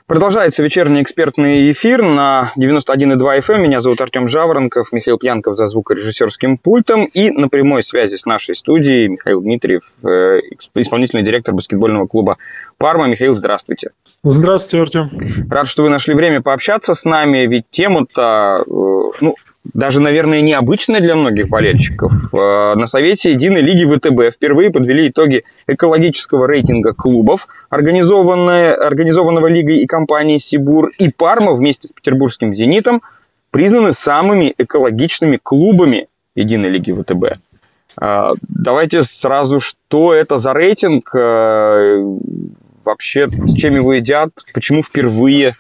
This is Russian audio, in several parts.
Продолжается вечерний экспертный эфир на 91,2 FM. Меня зовут Артем Жаворонков, Михаил Пьянков за звукорежиссерским пультом. И на прямой связи с нашей студией Михаил Дмитриев, исполнительный директор баскетбольного клуба «Парма». Михаил, здравствуйте. Здравствуйте, Артем. Рад, что вы нашли время пообщаться с нами, ведь тема-то, даже, наверное, необычная для многих болельщиков. На совете Единой лиги ВТБ впервые подвели итоги экологического рейтинга клубов, организованного лигой и компанией «Сибур», и «Парма» вместе с петербургским «Зенитом» признаны самыми экологичными клубами Единой лиги ВТБ. Давайте сразу, что это за рейтинг, вообще, с чем его едят, почему впервые?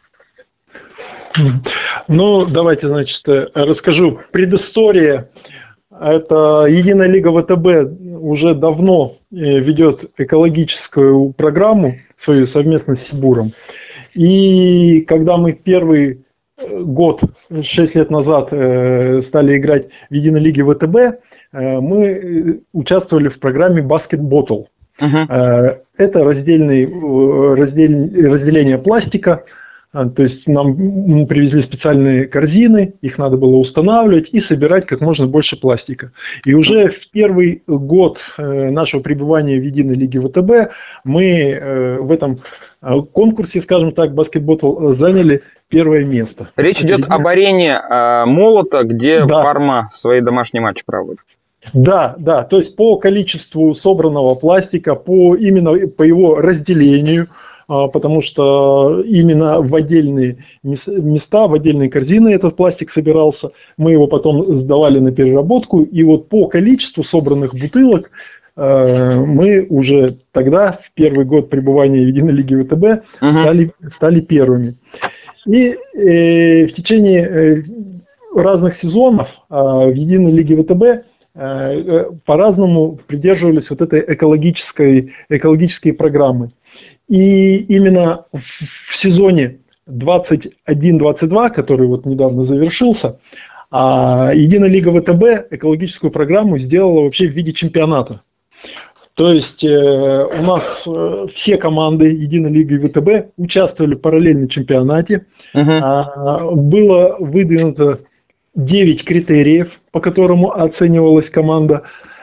Давайте, расскажу. Предыстория. Это Единая лига ВТБ уже давно ведет экологическую программу свою совместно с Сибуром. И когда мы первый год, 6 лет назад, стали играть в Единой лиге ВТБ, мы участвовали в программе Basket Bottle. Это разделение пластика. То есть нам привезли специальные корзины, их надо было устанавливать и собирать как можно больше пластика. И уже в первый год нашего пребывания в Единой лиге ВТБ мы в этом конкурсе, скажем так, баскетбол заняли первое место. Речь идет об арене Молота, где Парма свои домашние матчи проводит. Да, то есть по количеству собранного пластика, именно по его разделению, потому что именно в отдельные места, в отдельные корзины этот пластик собирался. Мы его потом сдавали на переработку. И вот по количеству собранных бутылок мы уже тогда, в первый год пребывания в Единой лиге ВТБ, стали первыми. И в течение разных сезонов в Единой лиге ВТБ по-разному придерживались вот этой экологической программы. И именно в сезоне 21-22, который вот недавно завершился, Единая лига ВТБ экологическую программу сделала вообще в виде чемпионата. То есть у нас все команды Единой лиги ВТБ участвовали в параллельном чемпионате. Было выдвинуто 9 критериев, по которому оценивалась команда.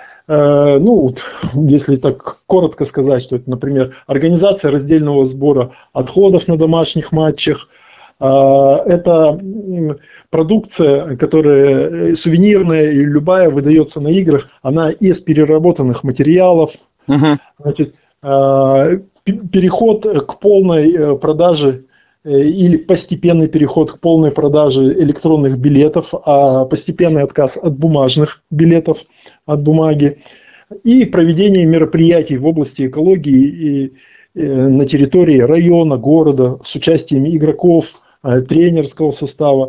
Если так коротко сказать, что это, например, организация раздельного сбора отходов на домашних матчах, это продукция, которая сувенирная и любая выдается на играх, она из переработанных материалов, переход к полной продаже или постепенный переход к полной продаже электронных билетов, а постепенный отказ от бумажных билетов, от бумаги, и проведение мероприятий в области экологии на территории района, города с участием игроков, тренерского состава,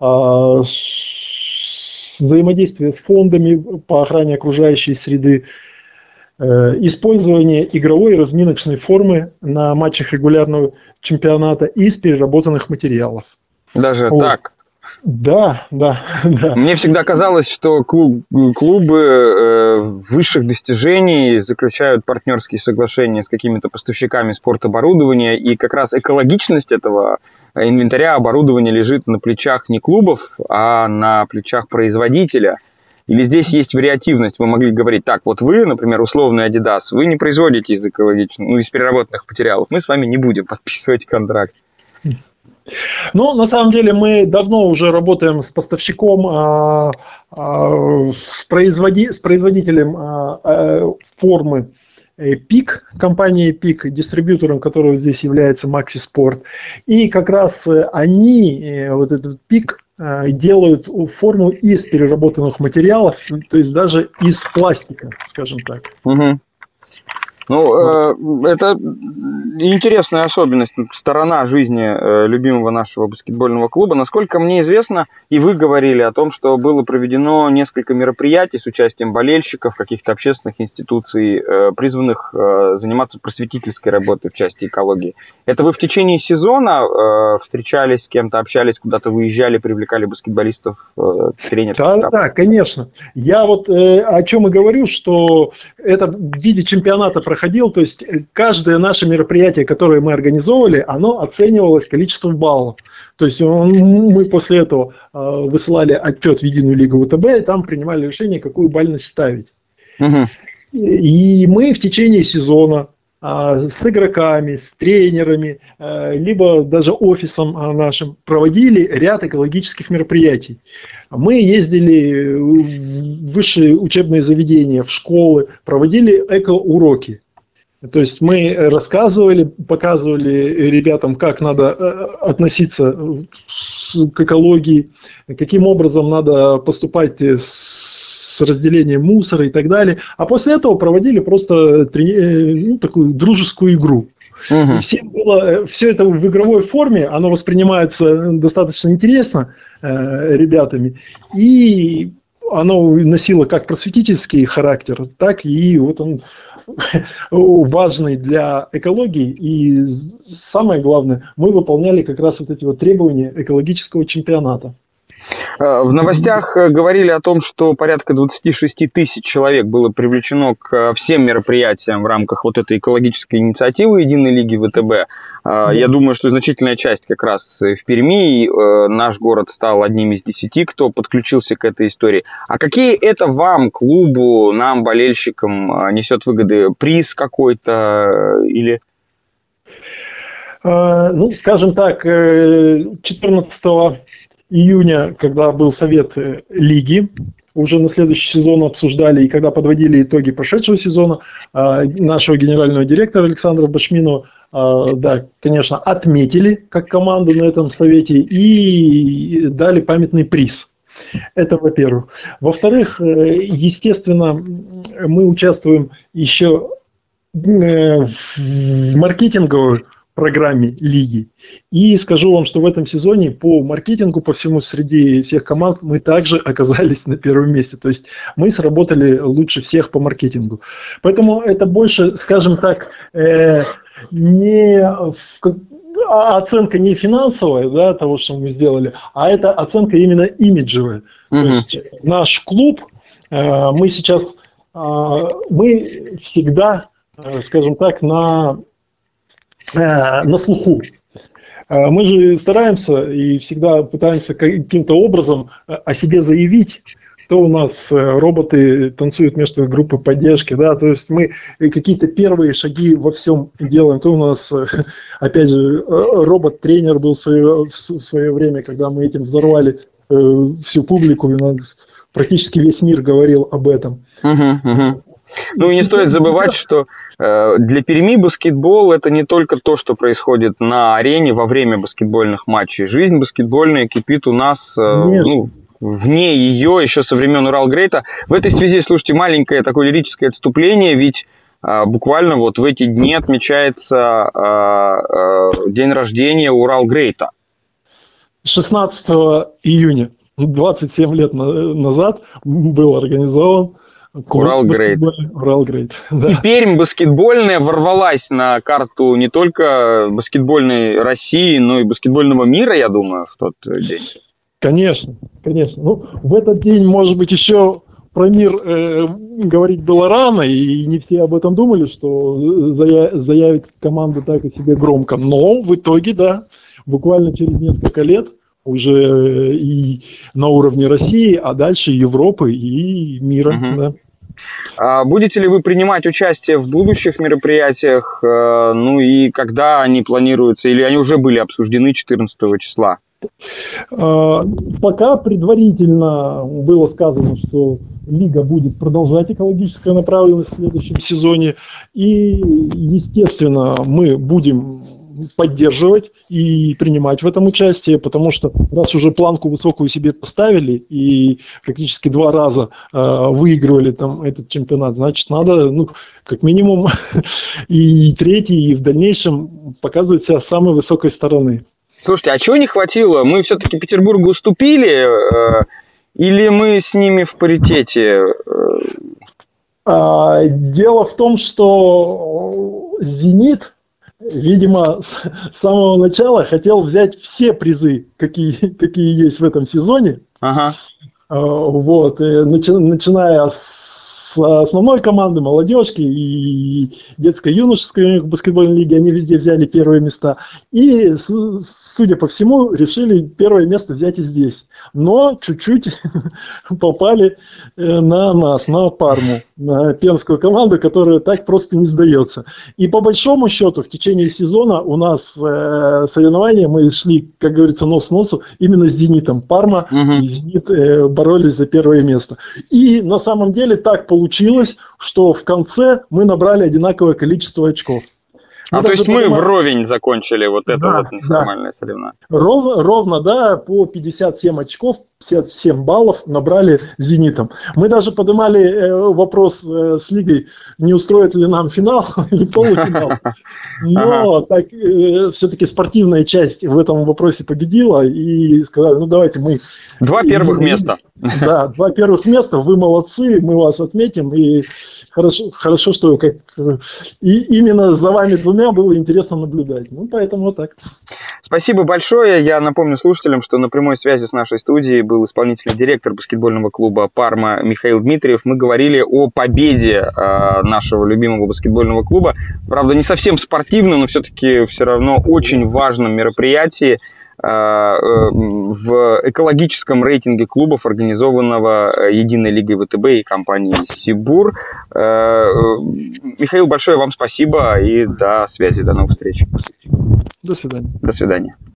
взаимодействие с фондами по охране окружающей среды, использование игровой и разминочной формы на матчах регулярного чемпионата из переработанных материалов. Даже так? Да. Мне всегда казалось, что клубы высших достижений заключают партнерские соглашения с какими-то поставщиками спортоборудования, и как раз экологичность этого инвентаря, оборудования лежит на плечах не клубов, а на плечах производителя. Или здесь есть вариативность? Вы могли говорить, так, вот вы, например, условный Adidas, вы не производите из экологичных, из переработанных материалов, мы с вами не будем подписывать контракт. На самом деле мы давно уже работаем с поставщиком, с производителем формы ПИК, компанией ПИК, дистрибьютором которого здесь является Maxi Sport. И как раз они, вот этот ПИК, делают форму из переработанных материалов, то есть даже из пластика, скажем так. Это интересная особенность, сторона жизни любимого нашего баскетбольного клуба. Насколько мне известно, и вы говорили о том, что было проведено несколько мероприятий с участием болельщиков, каких-то общественных институций, призванных заниматься просветительской работой в части экологии. Это вы в течение сезона встречались с кем-то, общались, куда-то выезжали, привлекали баскетболистов, тренеров? Да, конечно. Я вот о чем и говорю, что это в виде чемпионата проходил, то есть каждое наше мероприятие, которое мы организовывали, оно оценивалось количеством баллов. То есть мы после этого высылали отчет в единую лигу ВТБ, и там принимали решение, какую бальность ставить. Угу. И мы в течение сезона с игроками, с тренерами, либо даже офисом нашим проводили ряд экологических мероприятий. Мы ездили в высшие учебные заведения, в школы, проводили эко-уроки. То есть мы рассказывали, показывали ребятам, как надо относиться к экологии, каким образом надо поступать с разделением мусора и так далее. А после этого проводили просто такую дружескую игру. И все это в игровой форме, оно воспринимается достаточно интересно ребятами. И оно носило как просветительский характер, так и вот он важный для экологии. И самое главное, мы выполняли как раз вот эти вот требования экологического чемпионата. В новостях говорили о том, что порядка 26 тысяч человек было привлечено к всем мероприятиям в рамках вот этой экологической инициативы Единой лиги ВТБ. Я думаю, что значительная часть как раз в Перми. Наш город стал одним из 10, кто подключился к этой истории. А какие это вам, клубу, нам, болельщикам, несет выгоды? Приз какой-то или... Ну, скажем так, 14 июня, когда был совет лиги, уже на следующий сезон обсуждали, и когда подводили итоги прошедшего сезона, нашего генерального директора Александра Башминова, да, конечно, отметили как команду на этом совете и дали памятный приз. Это во-первых. Во-вторых, естественно, мы участвуем еще в маркетинговой программе лиги. И скажу вам, что в этом сезоне по маркетингу, по всему, среди всех команд мы также оказались на первом месте. То есть мы сработали лучше всех по маркетингу. Поэтому это больше, скажем так, оценка не финансовая, да, того, что мы сделали, а это оценка именно имиджевая. То есть наш клуб, мы сейчас, мы всегда, скажем так, на слуху. Мы же стараемся и всегда пытаемся каким-то образом о себе заявить. То у нас роботы танцуют вместо группы поддержки, да, то есть мы какие-то первые шаги во всем делаем. То у нас, опять же, робот-тренер был в свое время, когда мы этим взорвали всю публику, и практически весь мир говорил об этом. Ну и не стоит забывать, что для Перми баскетбол – это не только то, что происходит на арене во время баскетбольных матчей. Жизнь баскетбольная кипит у нас вне ее еще со времен Уралгрейта. В этой связи, слушайте, маленькое такое лирическое отступление, ведь буквально вот в эти дни отмечается день рождения Уралгрейта. 16 июня, 27 лет назад, был организован Уралгрейт. Да. И Пермь баскетбольная ворвалась на карту не только баскетбольной России, но и баскетбольного мира, я думаю, в тот день. Конечно, конечно. Ну, в этот день, может быть, еще про мир говорить было рано, и не все об этом думали, что заявит команда так о себе громко. Но в итоге, да, буквально через несколько лет уже и на уровне России, а дальше Европы и мира. Да. А будете ли вы принимать участие в будущих мероприятиях? Ну и когда они планируются? Или они уже были обсуждены 14 числа? Пока предварительно было сказано, что Лига будет продолжать экологическую направленность в следующем сезоне. И, естественно, мы будем поддерживать и принимать в этом участие, потому что раз уже планку высокую себе поставили и практически 2 раза выигрывали там этот чемпионат, значит, надо, ну, как минимум и третий, и в дальнейшем показывать себя с самой высокой стороны. Слушайте, а чего не хватило? Мы все-таки Петербургу уступили или мы с ними в паритете? Дело в том, что «Зенит», видимо, с самого начала хотел взять все призы, какие есть в этом сезоне. Ага. Вот, начиная с с основной команды, молодежки и детско-юношеской баскетбольной лиги, они везде взяли первые места. И, судя по всему, решили первое место взять и здесь. Но чуть-чуть попали на нас, на Парму, на пермскую команду, которая так просто не сдается. И по большому счету в течение сезона у нас соревнования, мы шли, как говорится, нос к носу именно с «Зенитом». Парма и «Зенит» боролись за первое место. И на самом деле так получилось, что в конце мы набрали одинаковое количество очков. То есть мы вровень закончили вот это неформальное соревнование. Ровно, да, по 57 очков, 57 баллов набрали «Зенитом». Мы даже поднимали вопрос с лигой, не устроит ли нам финал или полуфинал. Но так все-таки спортивная часть в этом вопросе победила и сказали, ну давайте мы... 2 первых места. Да, 2 первых места, вы молодцы, мы вас отметим. И хорошо, что и именно за вами двумя было интересно наблюдать. Ну, поэтому вот так. Спасибо большое. Я напомню слушателям, что на прямой связи с нашей студией был исполнительный директор баскетбольного клуба «Парма» Михаил Дмитриев. Мы говорили о победе нашего любимого баскетбольного клуба. Правда, не совсем спортивном, но все-таки все равно очень важном мероприятии в экологическом рейтинге клубов, организованного Единой лигой ВТБ и компанией «Сибур». Михаил, большое вам спасибо и до связи, до новых встреч. До свидания. До свидания.